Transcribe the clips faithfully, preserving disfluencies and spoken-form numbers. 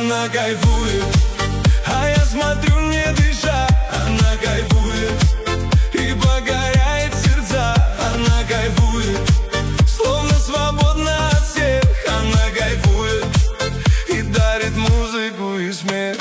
Она кайфует, а я смотрю, не дыша. Она кайфует и покоряет сердца. Она кайфует, словно свободна от всех. Она кайфует и дарит музыку и смех.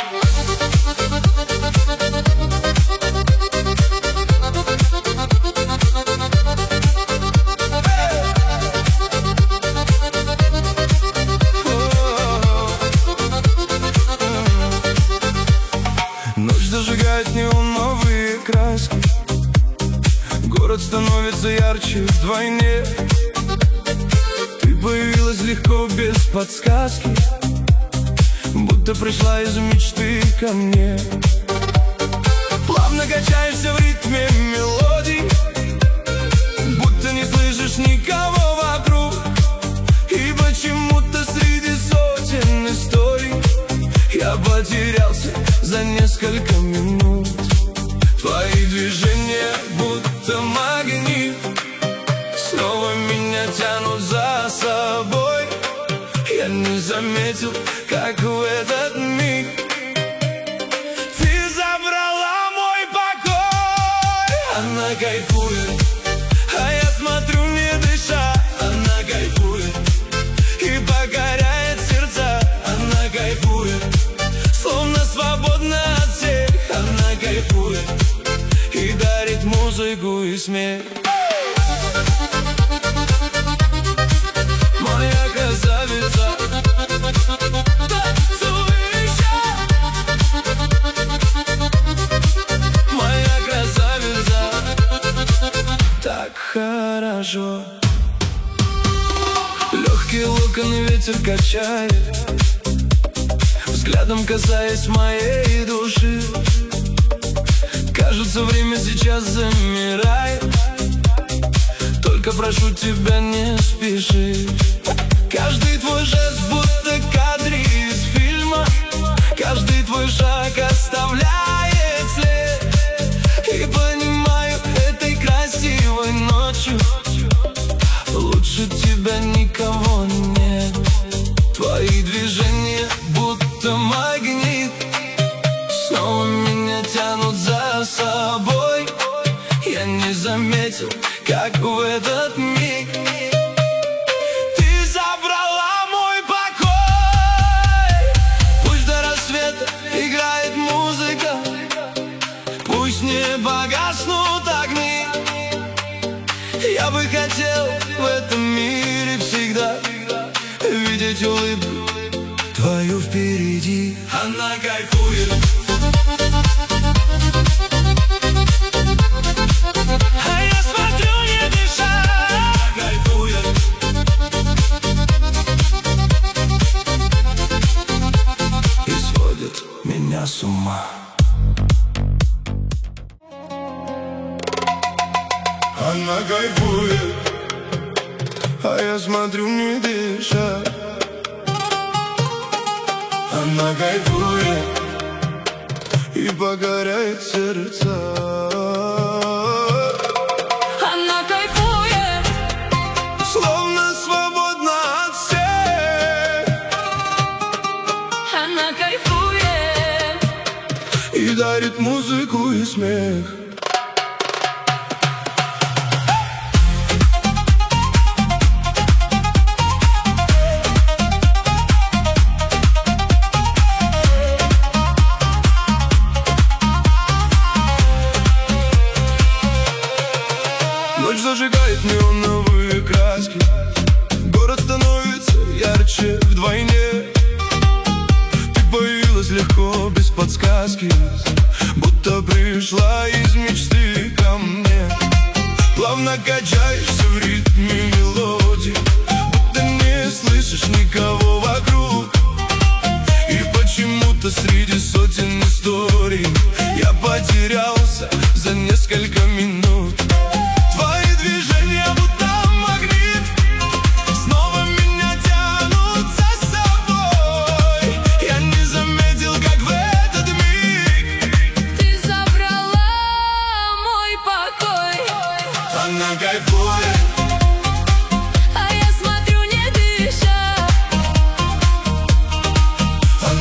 Ночь зажигает неоновые краски, город становится ярче вдвойне. Ты появилась легко, без подсказки, будто пришла из мечты ко мне. Плавно качаешься в ритме мелодий, будто не слышишь никого вокруг. И почему-то среди сотен историй я потерялся за несколько минут. Твои движения будто магнит, снова меня тянут за собой. Я не заметил, как в этот миг ты забрала мой покой. Она кайфует, а я смотрю, не дыша. Она кайфует и покоряет сердца. Она кайфует, словно свободна от всех. Она кайфует и дарит музыку и смех. Моя красавица, танцуй еще. Моя красавица, так хорошо. Легкие локоны ветер качает, взглядом касаясь моей души. Кажется, время сейчас замирает, только прошу тебя, не спеши. Каждый твой жест будто кадры из фильма, каждый твой шаг оставляет след. И понимаю, этой красивой ночью лучше тебя никого нет. Твои движения будто магнит, снова меня тянут за собой. Я не заметил, как в этот миг ты забрала мой покой. Пусть до рассвета играет музыка, пусть не погаснут огни. Я бы хотел в этом мире всегда видеть улыбку твою впереди. Она кайфует, а я смотрю, не дыша. Она кайфует и сводит меня с ума. Она кайфует, а я смотрю, не дыша. Она кайфует и покоряет сердца. Она кайфует, словно свободна от всех. она кайфует и дарит музыку и смех. Ночь зажигает неоновые краски, город становится ярче вдвойне. Ты появилась легко, без подсказки, будто пришла из мечты ко мне. Плавно качаешься в ритме мелодий, будто не слышишь никого вокруг. И почему-то среди сотен историй я потерялся за несколько минут. Твои движения будто магнит, снова меня тянут за собой. Я не заметил, как в этот миг ты забрала мой покой. она кайфует, А я смотрю, не дыша.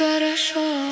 хорошо.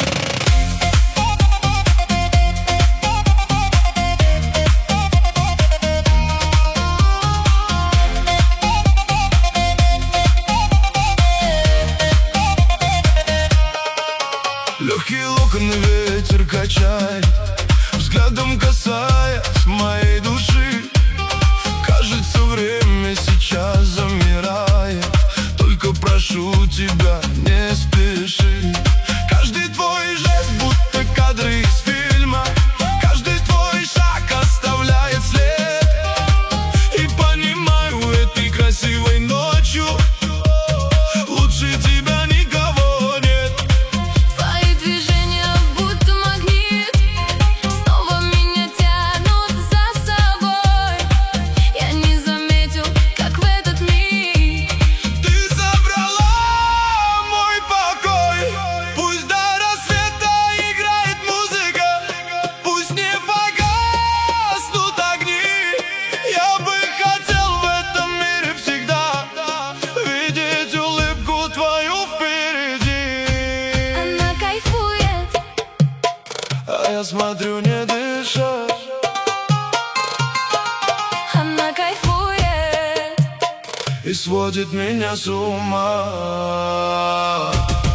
Легкие локоны ветер качает, взглядом касаясь моей души. Кажется, время сейчас замирает. Только прошу тебя, не спеши. Каждый твой жест, будто кадры из фильма. Каждый твой шаг оставляет след. И понимаю, этой красивой ночью лучше тебя никого нет. Твои движения будто магнит, снова меня тянут за собой. Я не заметил, как в этот миг Ты забрала мой покой. Пусть до рассвета играет музыка, пусть не погаснут огни. Я бы хотел в этом мире всегда видеть улыбку твою впереди. она кайфует. А я смотрю, не дыша. Она кайфует. И сводит меня с ума.